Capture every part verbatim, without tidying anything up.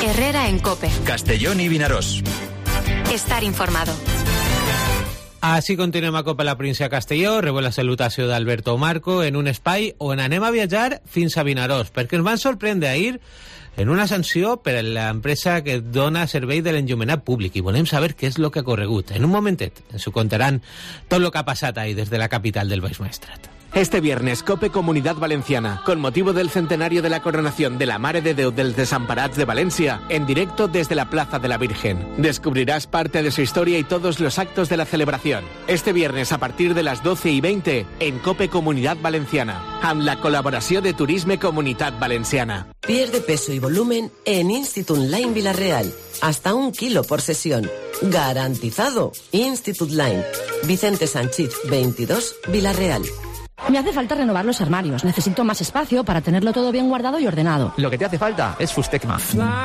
Herrera en COPE. Castellón i Vinaròs. Estar informado. Així continuem a COPE a la província de Castelló. Rebeu la salutació d'Alberto Marco en un espai on anem a viatjar fins a Vinaròs, perquè ens van sorprendre ahir en una sanció per a l'empresa que dona servei de l'enllumenat públic, i volem saber què és el que ha corregut. En un momentet ens ho contaran tot el que ha passat ahir des de la capital del Baix Maestrat. Este viernes, COPE Comunidad Valenciana, con motivo del centenario de la coronación de la Mare de Déu dels Desamparats de Valencia, en directo desde la Plaza de la Virgen. Descubrirás parte de su historia y todos los actos de la celebración. Este viernes, a partir de las doce y veinte, en COPE Comunidad Valenciana, amb la colaboració de Turisme Comunitat Valenciana. Pierde peso y volumen en Institut Line Villarreal. Hasta un kilo por sesión. Garantizado. Institut Line. Vicente Sánchez, veintidós, Villarreal. Me hace falta renovar los armarios. Necesito más espacio para tenerlo todo bien guardado y ordenado. Lo que te hace falta es Fustecma.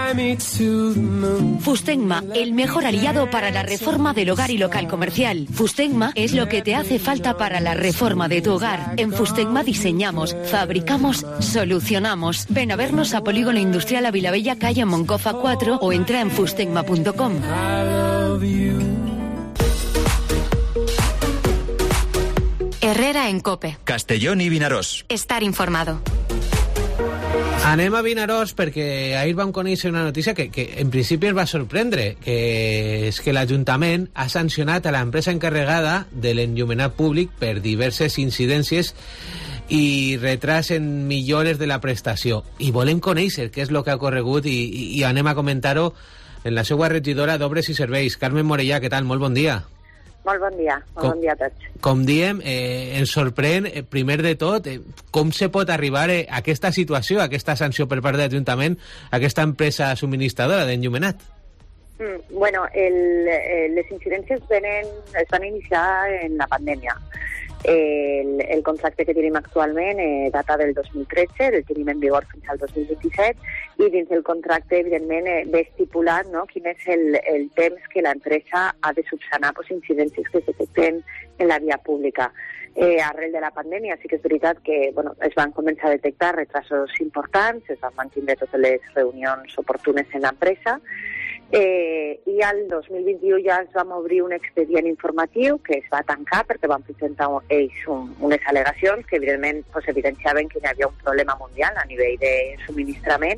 Fustecma, el mejor aliado para la reforma del hogar y local comercial. Fustecma es lo que te hace falta para la reforma de tu hogar. En Fustecma diseñamos, fabricamos, solucionamos. Ven a vernos a Polígono Industrial Avilabella, calle Moncofa cuatro, o entra en fustecma punto com. Herrera en COPE. Castellón i Vinaròs. Estar informado. Anem a Vinaròs perquè ahir vam conèixer una notícia que, que en principi ens va sorprendre, que és que l'Ajuntament ha sancionat a l'empresa encarregada de l'enllumenat públic per diverses incidències i retras en millores de la prestació. I volem conèixer què és el que ha ocorregut i, i, i anem a comentar-ho en la seva regidora d'Obres i Serveis, Carmen Morellà. Què tal? Molt bon dia. Molt bon dia, molt com, bon dia a tots. Com diem, eh, ens sorprèn, eh, primer de tot, eh, com se pot arribar eh, a aquesta situació, a aquesta sanció per part de l'Ajuntament, a aquesta empresa subministradora d'enllumenat? Mm, bueno, el, eh, les incidències venen, es van iniciar en la pandèmia. El, el contracte que tenim actualment eh, data del dos mil tretze, el tenim en vigor fins al dos mil vint-i-set, i dins del contracte, evidentment, eh, ve estipulat, no?, quin és el, el temps que l'empresa ha de subsanar pues, incidències que es detecten en la via pública. Eh, arrel de la pandèmia sí que és veritat que bueno, es van començar a detectar retrasos importants, es van mantenir totes les reunions oportunes en l'empresa, Eh, i al dos mil vint-i-u ja es vam obrir un expedient informatiu que es va tancar perquè van presentar ells un, unes al·legacions que evidentment pues, evidenciaven que hi havia un problema mundial a nivell de subministrament,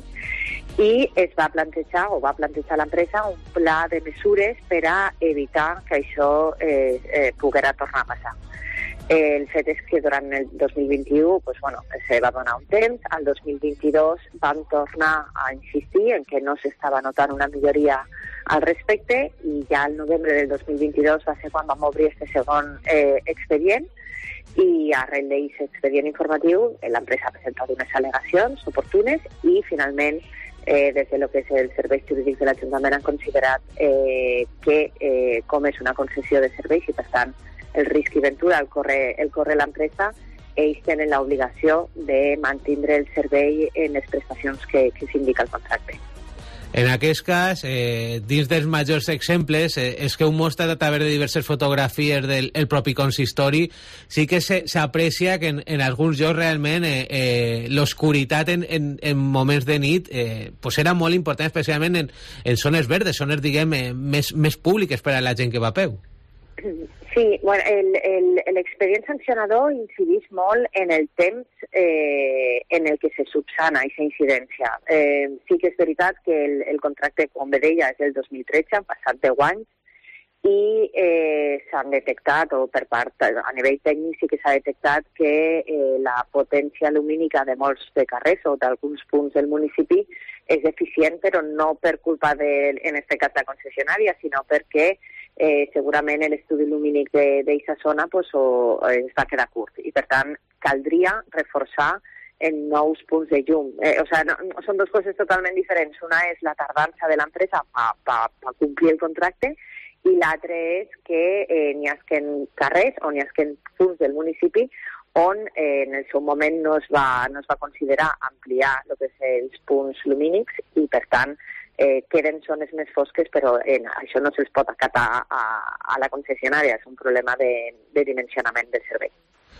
i es va plantejar o va plantejar l'empresa un pla de mesures per a evitar que això eh, eh, poguera tornar a passar. El fet és que durant el dos mil vint-i-u pues, bueno, se va donar un temps, al dos mil vint-i-dos vam tornar a insistir en que no s'estava notant una milloria al respecte, i ja al novembre del dos mil vint-i-dos va ser quan vam obrir este segon eh, expedient, i arrel d'aquest expedient informatiu l'empresa ha presentat unes al·legacions oportunes i finalment eh, des de lo que és el serveis jurídics de l'Ajuntament han considerat eh, que eh, com és una concessió de serveis i per tant el risc i ventura el corre, el corre l'empresa, ells tenen l'obligació de mantindre el servei en les prestacions que, que s'indica al contracte. En aquest cas, eh, dins dels majors exemples, eh, és que heu mostrat a través de diverses fotografies del el propi consistori, sí que s'aprecia que en, en alguns llocs realment eh, eh, l'oscuritat en, en, en moments de nit eh, pues era molt important, especialment en, en zones verdes, zones, diguem, eh, més, més públiques per a la gent que va a peu. Sí, bueno, l'expedient sancionador incidís molt en el temps eh, en el que se subsana aquesta incidència. Eh, sí que és veritat que el, el contracte, com bé deia, és del dos mil tretze, han passat deu anys, i eh, s'han detectat, o per part, a nivell tècnic sí que s'ha detectat que eh, la potència lumínica de molts de carrers o d'alguns punts del municipi és deficient, però no per culpa de, en aquest cas, la concessionària, sinó perquè eh, segurament l'estudi lumínic d'aquesta zona pues, o, es va quedar curt, i per tant caldria reforçar en nous punts de llum. Eh, o sea, no, són dues coses totalment diferents. Una és la tardança de l'empresa per complir el contracte, i l'altre és que eh, n'hi ha que en carrers o n'hi ha que en punts del municipi on eh, en el seu moment no es va, no es va considerar ampliar el que és els punts lumínics, i per tant eh, queden zones més fosques, però eh, això no se'ls pot acatar a, a la concessionària, és un problema de, de dimensionament del servei.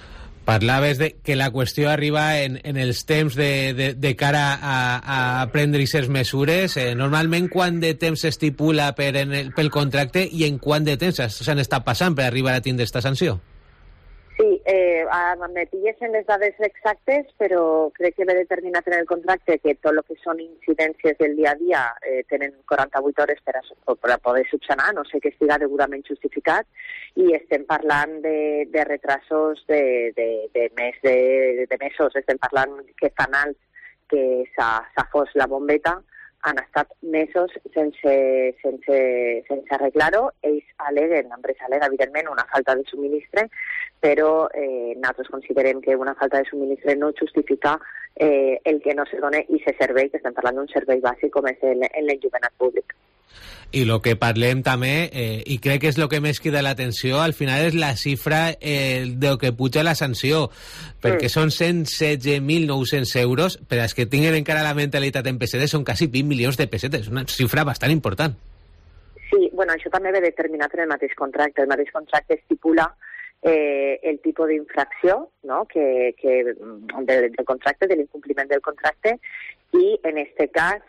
Parlaves de que la qüestió arriba en, en els temps de, de, de cara a, a prendre aquestes mesures. Eh, normalment, quant de temps s'estipula per en el, pel contracte i en quant de temps s'han estat passant per arribar a tindre aquesta sanció? Sí, eh, me pilles en les dades exactes, però crec que ve determinat en el contracte que tot el que són incidències del dia a dia eh, tenen quaranta-vuit hores per a, per a poder subsanar, no sé que estiga degudament justificat, i estem parlant de, de retrasos de, de, de, més de, de mesos, estem parlant que fanals que s'ha fos la bombeta, han estat mesos sense, sense, sense arreglar-ho. Ells aleguen, l'empresa alega, evidentment, una falta de subministre, però eh, nosaltres considerem que una falta de subministre no justifica eh, el que no se dona i se servei, que estem parlant d'un servei bàsic com és l'enllumenat públic. I el que parlem també, eh, i crec que és el que més crida l'atenció, al final és la xifra eh, del que puja la sanció, perquè mm. són cent setze mil nou-cents euros, per als que tinguin encara la mentalitat en pessetes, són quasi vint milions de pessetes, una xifra bastant important. Sí, bueno, això també ve determinat en el mateix contracte. El mateix contracte estipula eh, el tipus d'infracció, no?, que, que del, del contracte, de l'incompliment del contracte, i en aquest cas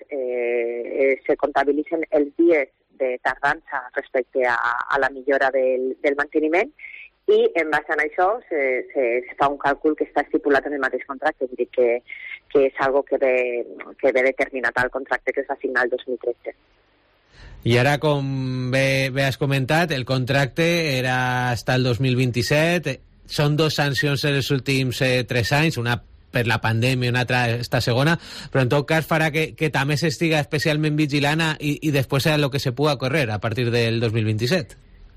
eh, se comptabilitzen els dies de tardança respecte a, a la millora del, del manteniment, i en base a això se, se, se fa un càlcul que està estipulat en el mateix contracte, vull dir que, que és algo que ve, que ve determinat al contracte que es va signar el dos mil tretze. I ara, com bé, bé has comentat, el contracte era hasta el dos mil vint-i-set, són dos sancions en els últims eh, tres anys, una per la pandèmia, una altra esta segona, però en tot cas farà que, que també s'estiga especialment vigilant i, i després serà el que se pugui córrer a partir del dos mil vint-i-set.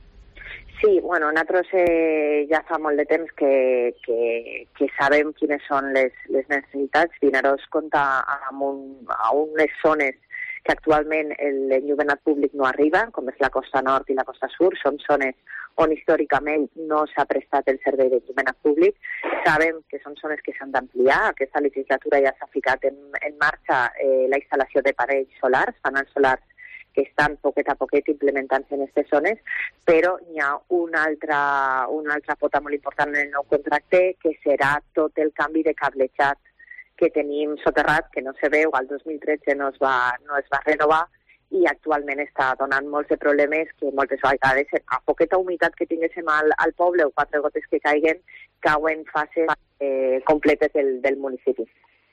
Sí, bueno, nosaltres eh, ja fa molt de temps que, que, que sabem quines són les, les necessitats. Vinaròs compta amb un, a unes zones que actualment l'enllumenat públic no arriba, com és la costa nord i la costa sud, són zones on històricament no s'ha prestat el servei d'enllumenat públic. Sabem que són zones que s'han d'ampliar. Aquesta legislatura ja s'ha ficat en, en marxa eh, la instal·lació de parells solars, panels solars que estan poquet a poquet implementant-se en aquestes zones, però hi ha una altra, una altra pota molt important en el nou contracte, que serà tot el canvi de cablejat que tenim soterrat, que no se veu, al dos mil tretze no es va, no es va renovar, i actualment està donant molts de problemes que moltes vegades, a poqueta humitat que tinguéssim al, al poble o quatre gotes que caiguen, cauen fases eh, completes del, del municipi.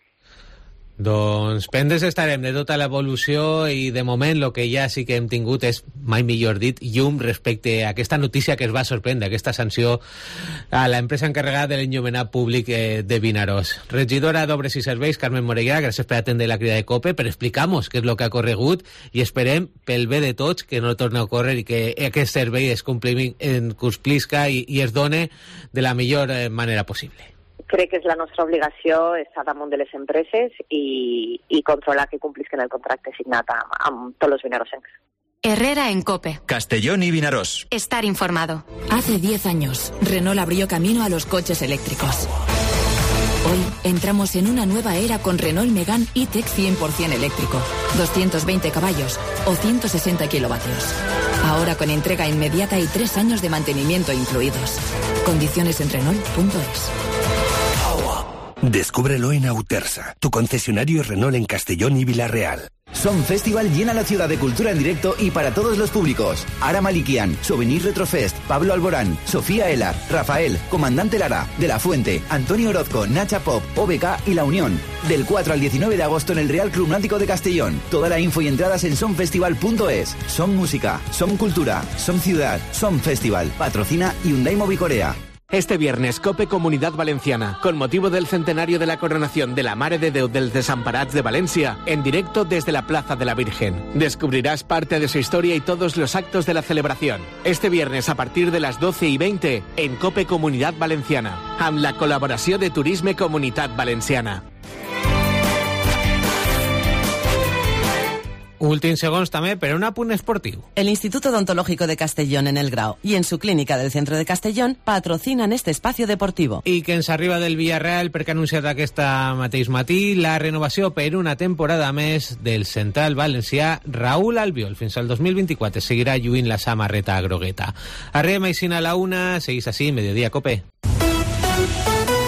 Doncs pendents estarem de tota l'evolució i de moment el que ja sí que hem tingut és, mai millor dit, llum respecte a aquesta notícia que es va sorprendre, aquesta sanció a l'empresa encarregada de l'enllumenat públic eh, de Vinaròs. Regidora d'Obres i Serveis, Carmen Moreira, gràcies per atendre la crida de COPE, per explicar-nos què és el que ha corregut i esperem, pel bé de tots, que no torni a córrer i que aquest servei es complisca i, i es done de la millor eh, manera possible. Crec que és la nostra obligació estar damunt de les empreses i, i controlar que complisquen el contracte signat amb, amb tots els vinarosens. Herrera en COPE. Castellón y Vinaròs. Estar informado. Hace diez años, Renault abrió camino a los coches eléctricos. Hoy entramos en una nueva era con Renault Megane E-Tech cien por ciento eléctrico, doscientos veinte caballos o ciento sesenta kilovatios. Ahora con entrega inmediata y tres años de mantenimiento incluidos. Condiciones en Renault punto es. Descúbrelo en Autersa, tu concesionario Renault en Castellón y Villarreal. Son Festival llena la ciudad de cultura en directo y para todos los públicos. Ara Malikian, Souvenir Retrofest, Pablo Alborán, Sofía Elar, Rafael, Comandante Lara, De La Fuente, Antonio Orozco, Nacha Pop, O B K y La Unión. Del cuatro al diecinueve de agosto en el Real Club Náutico de Castellón. Toda la info y entradas en sonfestival punto es. Son música, son cultura, son ciudad, son festival. Patrocina Hyundai Mobicorea. Este viernes, COPE Comunidad Valenciana, con motivo del centenario de la coronación de la Mare de Déu dels Desamparats de Valencia, en directo desde la Plaza de la Virgen. Descubrirás parte de su historia y todos los actos de la celebración. Este viernes, a partir de las doce y veinte, en COPE Comunidad Valenciana, amb la colaboració de Turisme Comunitat Valenciana. Últims segons també, però un apunt esportiu. El Instituto Odontológico de Castellón en El Grau y en su clínica del centro de Castellón patrocinan este espacio deportivo. I que ens arriba del Villarreal perquè ha anunciat aquesta mateix matí la renovació per una temporada més del central valencià Raúl Albiol. Fins al dos mil vint-i-quatre seguirà lluint la samarreta grogueta. Arribem així a la una, seguís així, Mediodía Cope.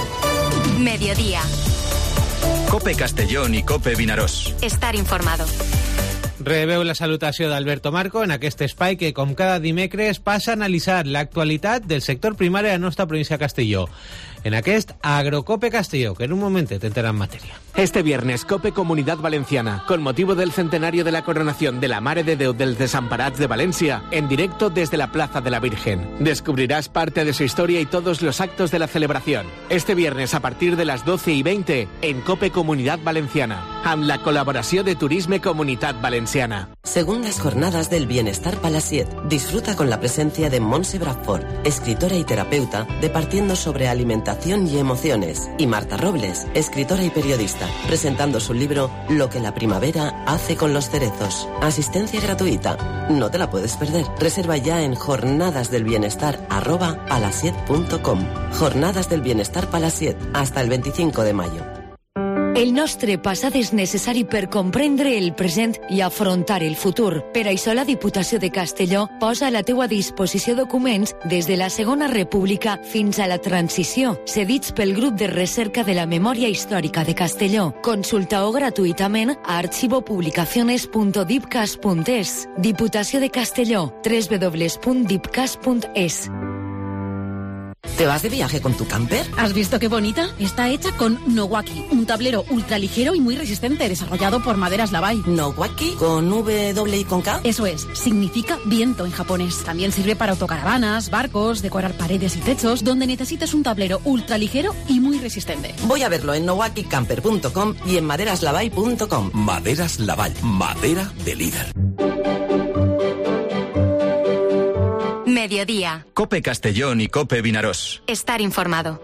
Mediodía. COPE Castellón i COPE Vinaròs. Estar informado. Rebeu la salutació d'Alberto Marco en aquest espai que, com cada dimecres, passa a analitzar l'actualitat del sector primari a la nostra província de Castelló. En aquest Agrocope Castelló, que en un momentet entrarà en matèria. Este viernes, COPE Comunidad Valenciana, con motivo del centenario de la coronación de la Mare de Déu dels Desamparats de Valencia, en directo desde la Plaza de la Virgen. Descubrirás parte de su historia y todos los actos de la celebración. Este viernes, a partir de las doce y veinte, en COPE Comunidad Valenciana, amb la colaboració de Turisme Comunitat Valenciana. Segundas jornadas del Bienestar Palaciet. Disfruta con la presencia de Montse Bradford, escritora y terapeuta, departiendo sobre alimentación y emociones, y Marta Robles, escritora y periodista, presentando su libro Lo que la primavera hace con los cerezos. Asistencia gratuita. No te la puedes perder. Reserva ya en jornadasdelbienestar arroba palaciet punto com. Jornadas del Bienestar Palaciet, hasta el veinticinco de mayo. El nostre passat és necessari per comprendre el present i afrontar el futur. Per això la Diputació de Castelló posa a la teua disposició documents des de la Segona República fins a la transició, cedits pel Grup de Recerca de la Memòria Històrica de Castelló. Consulta-ho gratuïtament a archivopublicaciones punto dipcas punto es. Diputació de Castelló, doble u doble u doble u punto dipcas punto es. ¿Te vas de viaje con tu camper? ¿Has visto qué bonita? Está hecha con Nowaki, un tablero ultraligero y muy resistente, desarrollado por Maderas Lavai. ¿Nowaki? ¿Con V doble I con K? Eso es, significa viento en japonés. También sirve para autocaravanas, barcos, decorar paredes y techos, donde necesites un tablero ultraligero y muy resistente. Voy a verlo en nowaki camper punto com y en maderas lavai punto com. Maderas Lavai, madera de líder. Mediodía. COPE Castellón y COPE Vinaròs. Estar informado.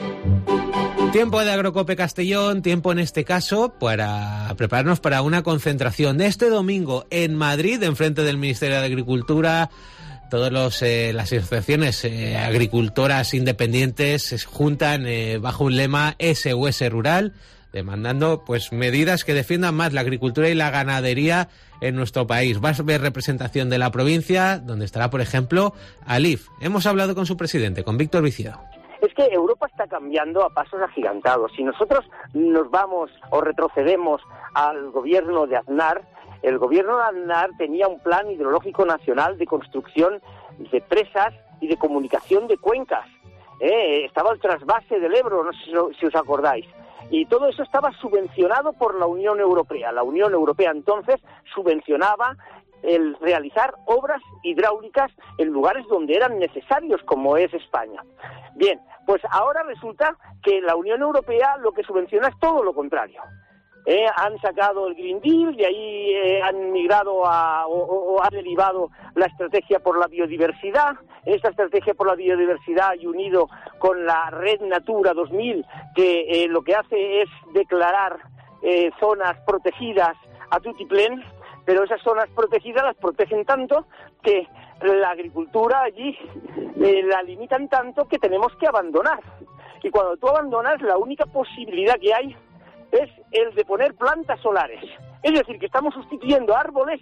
Tiempo de Agrocope Castellón, tiempo en este caso para prepararnos para una concentración de este domingo en Madrid, enfrente del Ministerio de Agricultura. Todas los, eh, las asociaciones eh, agricultoras independientes se juntan eh, bajo un lema S O S Rural, demandando pues medidas que defiendan más la agricultura y la ganadería en nuestro país. Va a haber representación de la provincia, donde estará, por ejemplo, Alif. Hemos hablado con su presidente, con Víctor Vicido. Es que Europa está cambiando a pasos agigantados. Si nosotros nos vamos o retrocedemos al gobierno de Aznar, el gobierno de Aznar tenía un plan hidrológico nacional de construcción de presas y de comunicación de cuencas. Eh, estaba el trasvase del Ebro, no sé si os acordáis. Y todo eso estaba subvencionado por la Unión Europea. La Unión Europea entonces subvencionaba el realizar obras hidráulicas en lugares donde eran necesarios, como es España. Bien, pues ahora resulta que la Unión Europea lo que subvenciona es todo lo contrario. Eh, han sacado el Green Deal, de ahí eh, han migrado a, o, o ha derivado la estrategia por la biodiversidad. Esta estrategia por la biodiversidad y unido con la Red Natura dos mil, que eh, lo que hace es declarar eh, zonas protegidas a tutiplén, pero esas zonas protegidas las protegen tanto que la agricultura allí eh, la limitan tanto que tenemos que abandonar. Y cuando tú abandonas, la única posibilidad que hay es el de poner plantas solares. Es decir, que estamos sustituyendo árboles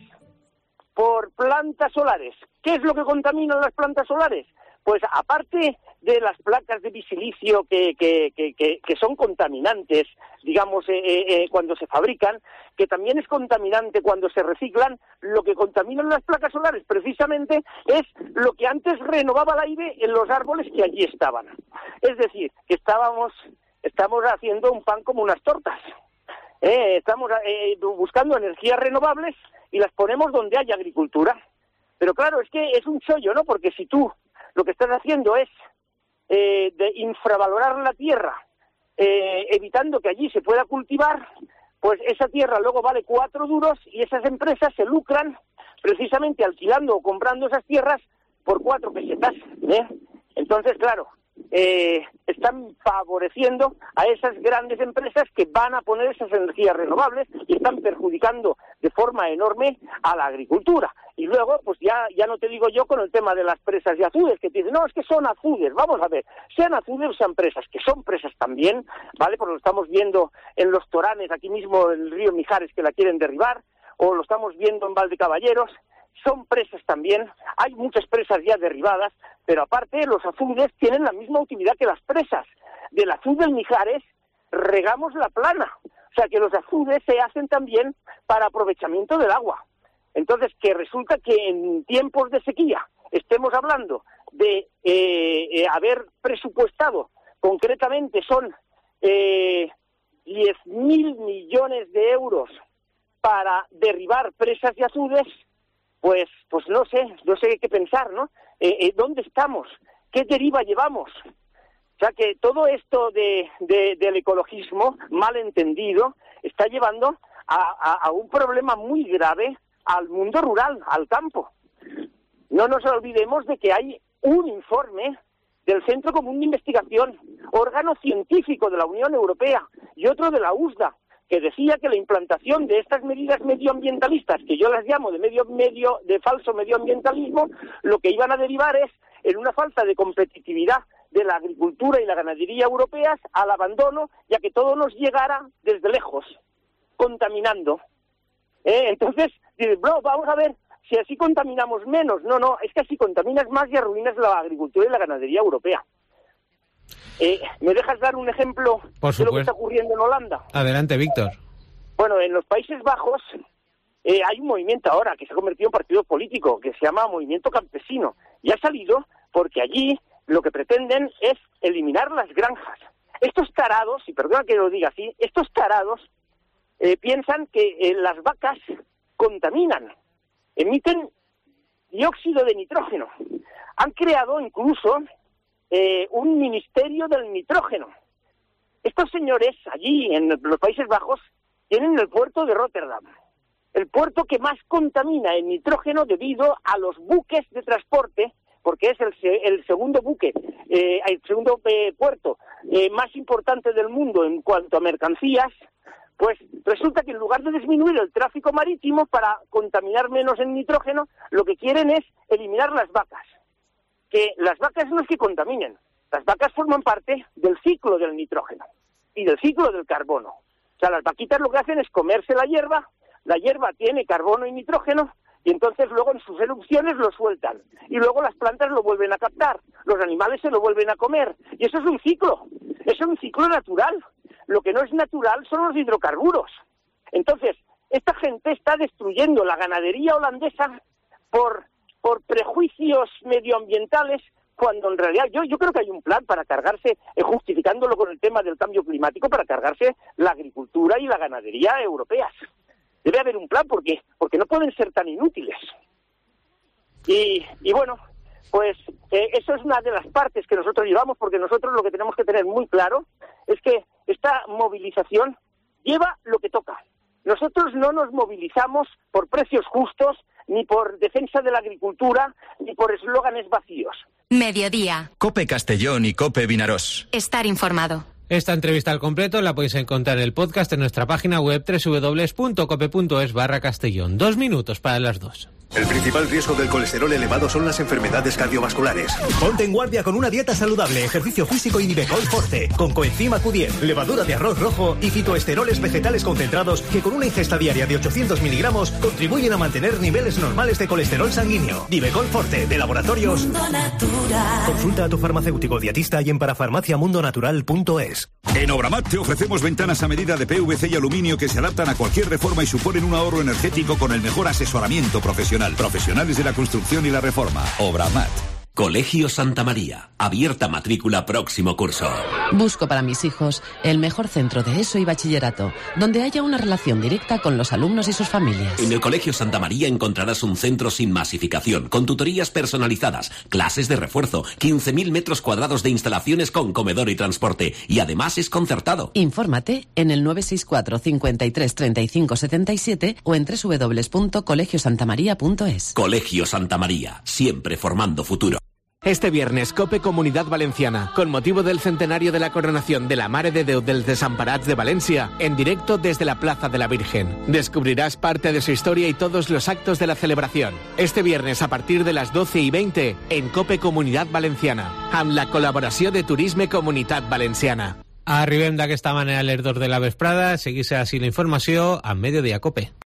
por plantas solares. ¿Qué es lo que contaminan las plantas solares? Pues aparte de las placas de bisilicio que, que, que, que, que son contaminantes, digamos, eh, eh, cuando se fabrican, que también es contaminante cuando se reciclan, lo que contaminan las placas solares precisamente es lo que antes renovaba el aire en los árboles que allí estaban. Es decir, que estábamos, estamos haciendo un pan como unas tortas. Eh, estamos eh, buscando energías renovables y las ponemos donde haya agricultura. Pero claro, es que es un chollo, ¿no? Porque si tú lo que estás haciendo es eh, de infravalorar la tierra, eh, evitando que allí se pueda cultivar, pues esa tierra luego vale cuatro duros y esas empresas se lucran precisamente alquilando o comprando esas tierras por cuatro pesetas, ¿eh? Entonces, claro, eh, están favoreciendo a esas grandes empresas que van a poner esas energías renovables y están perjudicando de forma enorme a la agricultura. Y luego, pues ya ya no te digo yo con el tema de las presas y azudes, que te dicen, no, es que son azudes. Vamos a ver, sean azudes o sean presas, que son presas también, ¿vale? Porque lo estamos viendo en los Toranes, aquí mismo en el río Mijares, que la quieren derribar, o lo estamos viendo en Valdecaballeros. Son presas también, hay muchas presas ya derribadas, pero aparte los azudes tienen la misma utilidad que las presas. Del azud del Mijares regamos la plana. O sea, que los azudes se hacen también para aprovechamiento del agua. Entonces, que resulta que en tiempos de sequía estemos hablando de eh, eh, haber presupuestado, concretamente son eh, diez mil millones de euros para derribar presas de azudes, pues pues no sé, no sé qué pensar, ¿no? Eh, eh, ¿Dónde estamos? ¿Qué deriva llevamos? O sea que todo esto de, de, del ecologismo mal entendido está llevando a, a, a un problema muy grave al mundo rural, al campo. No nos olvidemos de que hay un informe del Centro Común de Investigación, órgano científico de la Unión Europea, y otro de la U S D A, que decía que la implantación de estas medidas medioambientalistas, que yo las llamo de medio medio de falso medioambientalismo, lo que iban a derivar es en una falta de competitividad de la agricultura y la ganadería europeas, al abandono, ya que todo nos llegara desde lejos, contaminando. ¿Eh? Entonces, dices, bro, vamos a ver si así contaminamos menos. No, no, es que así contaminas más y arruinas la agricultura y la ganadería europea. Eh, ¿Me dejas dar un ejemplo Por de lo que está ocurriendo en Holanda? Adelante, Víctor. Bueno, en los Países Bajos eh, hay un movimiento ahora que se ha convertido en partido político, que se llama Movimiento Campesino, y ha salido porque allí lo que pretenden es eliminar las granjas. Estos tarados, y perdona que lo diga así, estos tarados eh, piensan que eh, las vacas contaminan, emiten dióxido de nitrógeno. Han creado incluso eh, un ministerio del nitrógeno. Estos señores allí en los Países Bajos tienen el puerto de Rotterdam, el puerto que más contamina en nitrógeno debido a los buques de transporte, porque es el, el segundo buque, eh, el segundo eh, puerto eh, más importante del mundo en cuanto a mercancías. Pues resulta que en lugar de disminuir el tráfico marítimo para contaminar menos en nitrógeno, lo que quieren es eliminar las vacas. Que las vacas no es que contaminen, las vacas forman parte del ciclo del nitrógeno y del ciclo del carbono. O sea, las vaquitas lo que hacen es comerse la hierba, la hierba tiene carbono y nitrógeno, y entonces luego en sus erupciones lo sueltan. Y luego las plantas lo vuelven a captar, los animales se lo vuelven a comer. Y eso es un ciclo, eso es un ciclo natural. Lo que no es natural son los hidrocarburos. Entonces, esta gente está destruyendo la ganadería holandesa por, por prejuicios medioambientales, cuando en realidad yo, yo creo que hay un plan para cargarse, eh, justificándolo con el tema del cambio climático, para cargarse la agricultura y la ganadería europeas. Debe haber un plan porque, porque no pueden ser tan inútiles. Y, y bueno, pues eh, eso es una de las partes que nosotros llevamos, porque nosotros lo que tenemos que tener muy claro es que esta movilización lleva lo que toca. Nosotros no nos movilizamos por precios justos, ni por defensa de la agricultura, ni por eslóganes vacíos. Mediodía. COPE Castellón y COPE Vinarós. Estar informado. Esta entrevista al completo la podéis encontrar en el podcast en nuestra página web doble u doble u doble u punto cope punto es barra Castellón. Dos minutos para las dos. El principal riesgo del colesterol elevado son las enfermedades cardiovasculares. Ponte en guardia con una dieta saludable, ejercicio físico y Nivecol Forte, con coenzima Q diez, levadura de arroz rojo y fitoesteroles vegetales concentrados que con una ingesta diaria de ochocientos miligramos contribuyen a mantener niveles normales de colesterol sanguíneo. Nivecol Forte, de Laboratorios Mundo Natural. Consulta a tu farmacéutico dietista y en parafarmacia mundo natural punto es. En Obramat te ofrecemos ventanas a medida de P V C y aluminio que se adaptan a cualquier reforma y suponen un ahorro energético con el mejor asesoramiento profesional. Profesionales de la construcción y la reforma. Obramat. Colegio Santa María. Abierta matrícula próximo curso. Busco para mis hijos el mejor centro de ESO y bachillerato, donde haya una relación directa con los alumnos y sus familias. En el Colegio Santa María encontrarás un centro sin masificación, con tutorías personalizadas, clases de refuerzo, quince mil metros cuadrados de instalaciones con comedor y transporte, y además es concertado. Infórmate en el nueve seis cuatro, cincuenta y tres, treinta y cinco, setenta y siete o en doble u doble u doble u punto colegio santa maría punto es. Colegio Santa María, siempre formando futuro. Este viernes, COPE Comunidad Valenciana, con motivo del centenario de la coronación de la Mare de Déu dels Desemparats de Valencia, en directo desde la Plaza de la Virgen. Descubrirás parte de su historia y todos los actos de la celebración. Este viernes, a partir de las doce y veinte, en COPE Comunidad Valenciana, amb la col·laboració de Turisme Comunitat Valenciana. Arribem d'aquesta manera a l'Herdor de la vesprada. Seguís així la informació amb Mediodía COPE.